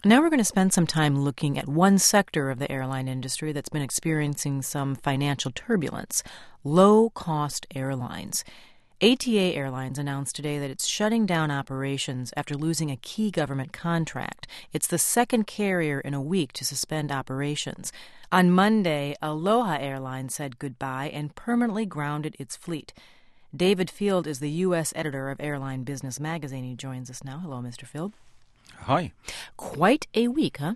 Now we're going to spend some time looking at one sector of the airline industry that's been experiencing some financial turbulence: low-cost airlines. ATA Airlines announced today that it's shutting down operations after losing a key government contract. It's the second carrier in a week to suspend operations. On Monday, Aloha Airlines said goodbye and permanently grounded its fleet. David Field is the U.S. editor of Airline Business Magazine. He joins us now. Hello, Mr. Field. Hi. Quite a week, huh?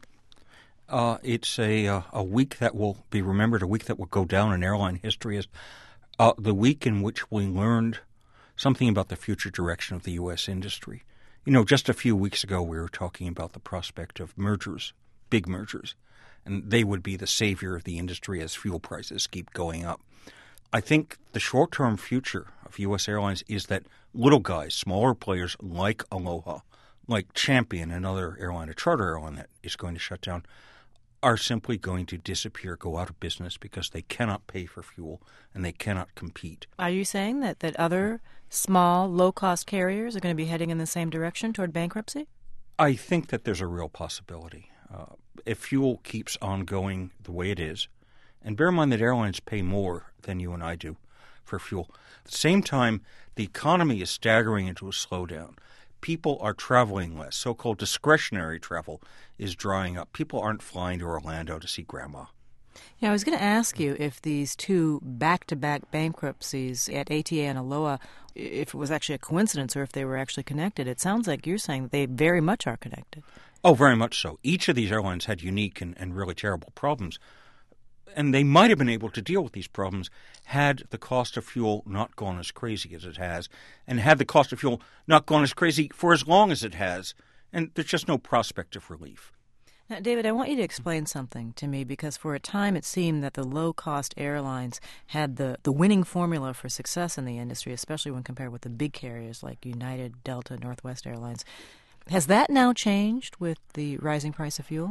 It's a week that will be remembered, a week that will go down in airline history as the week in which we learned something about the future direction of the U.S. industry. You know, just a few weeks ago we were talking about the prospect of mergers, big mergers, and they would be the savior of the industry as fuel prices keep going up. I think the short-term future of U.S. airlines is that little guys, smaller players like Aloha, like Champion, another airline, a charter airline that is going to shut down, are simply going to disappear, go out of business because they cannot pay for fuel and they cannot compete. Are you saying that other small, low-cost carriers are going to be heading in the same direction toward bankruptcy? I think that there's a real possibility. If fuel keeps on going the way it is, and bear in mind that airlines pay more than you and I do for fuel. At the same time, the economy is staggering into a slowdown. People are traveling less. So-called discretionary travel is drying up. People aren't flying to Orlando to see Grandma. Yeah, I was going to ask you if these two back-to-back bankruptcies at ATA and Aloha, if it was actually a coincidence or if they were actually connected. It sounds like you're saying that they very much are connected. Oh, very much so. Each of these airlines had unique and really terrible problems. And they might have been able to deal with these problems had the cost of fuel not gone as crazy as it has, and had the cost of fuel not gone as crazy for as long as it has. And there's just no prospect of relief. Now, David, I want you to explain something to me, because for a time it seemed that the low-cost airlines had the winning formula for success in the industry, especially when compared with the big carriers like United, Delta, Northwest Airlines. Has that now changed with the rising price of fuel?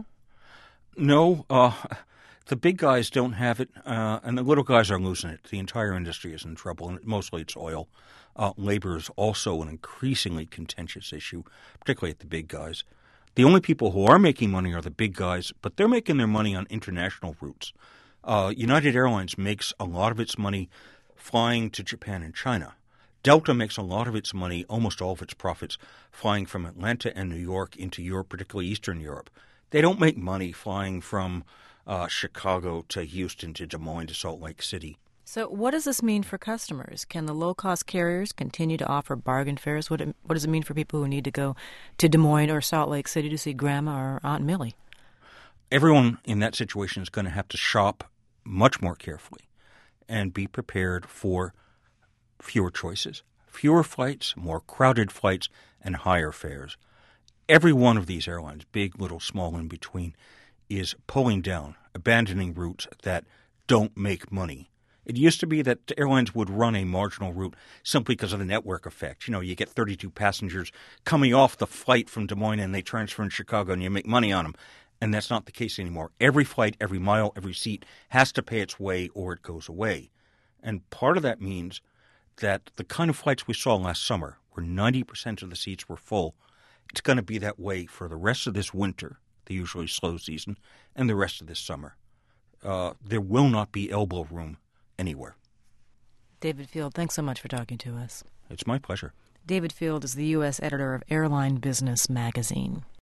No, the big guys don't have it, and the little guys are losing it. The entire industry is in trouble, and mostly it's oil. Labor is also an increasingly contentious issue, particularly at the big guys. The only people who are making money are the big guys, but they're making their money on international routes. United Airlines makes a lot of its money flying to Japan and China. Delta makes a lot of its money, almost all of its profits, flying from Atlanta and New York into Europe, particularly Eastern Europe. They don't make money flying from Chicago to Houston to Des Moines to Salt Lake City. So what does this mean for customers? Can the low-cost carriers continue to offer bargain fares? What does it mean for people who need to go to Des Moines or Salt Lake City to see Grandma or Aunt Millie? Everyone in that situation is going to have to shop much more carefully and be prepared for fewer choices, fewer flights, more crowded flights, and higher fares. Every one of these airlines, big, little, small, in between, is pulling down, abandoning routes that don't make money. It used to be that airlines would run a marginal route simply because of the network effect. You know, you get 32 passengers coming off the flight from Des Moines and they transfer in Chicago and you make money on them. And that's not the case anymore. Every flight, every mile, every seat has to pay its way or it goes away. And part of that means that the kind of flights we saw last summer, where 90% of the seats were full, it's going to be that way for the rest of this winter, the usually slow season, and the rest of this summer. There will not be elbow room anywhere. David Field, thanks so much for talking to us. It's my pleasure. David Field is the U.S. editor of Airline Business Magazine.